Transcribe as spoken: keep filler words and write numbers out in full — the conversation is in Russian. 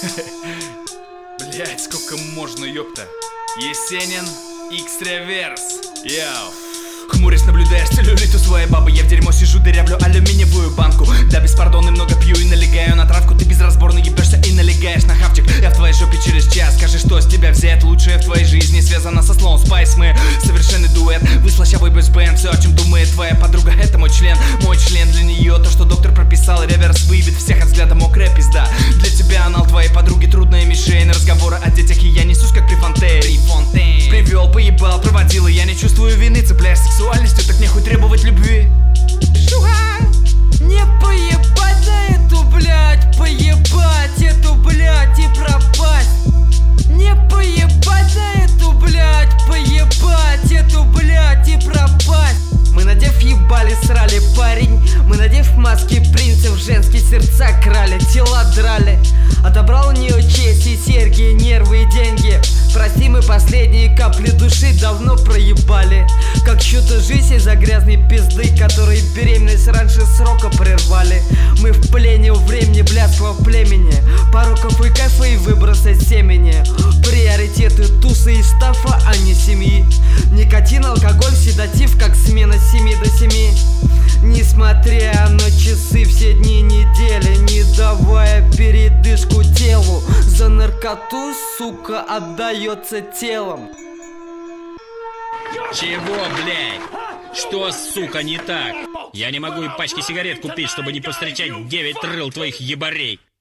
Блять, сколько можно, ёпта. Есенин, X-Reverse. Йоу. Хмурясь наблюдаешь целлюлит у своей бабы. Я в дерьмо сижу, дырявлю алюминиевую банку. Да без пардона много пью и налегаю на травку. Ты безразборно ебешься и налегаешь на хавчик. Я в твоей жопе через час. Скажи, что с тебя взять. Лучшее в твоей жизни связано со словом Spice. Мы совершенный дуэт. Вы слащавый бэсбэнд. Все, о чем думает твоя подруга, это мой член. Мой член для нее то, что доктор прописал. Реверс выебет всех от взгляда, мокрая пизда. Для тебя анал твоей подруги трудная мишень. Разговоры о детях и я несусь как Префонтейн. Привел, поебал, проводил, и я не чувствую вины. Цепляешь сексуальностью, так нехуй требовать любви. Шуга! Не поебать на эту, блядь, поебать эту, блядь, и пропасть. Не поебать на эту, блядь, поебать эту, блядь, и пропасть. Мы надев ебали, срали, парень. Мы надев маски принцев, женские сердца крали, тела драли. Отобрал у нее честь и серьги, нервы и деньги. Прости, мы последние капли души давно проебали. Как чью-то жизнь из-за грязной пизды, которые беременность раньше срока прервали. Мы в плене у времени блядского племени, пороков и кайфа и выброса семени. Приоритеты тусы и стафа, а не семьи. Никотин, алкоголь, седатив, как смена с семи до семи. Несмотря на часы, все дни недели, не давая передышку телу. За наркоту, сука, отдается телом. Чего, блядь? Что, сука, не так? Я не могу и пачки сигарет купить, чтобы не повстречать девять рыл твоих ебарей.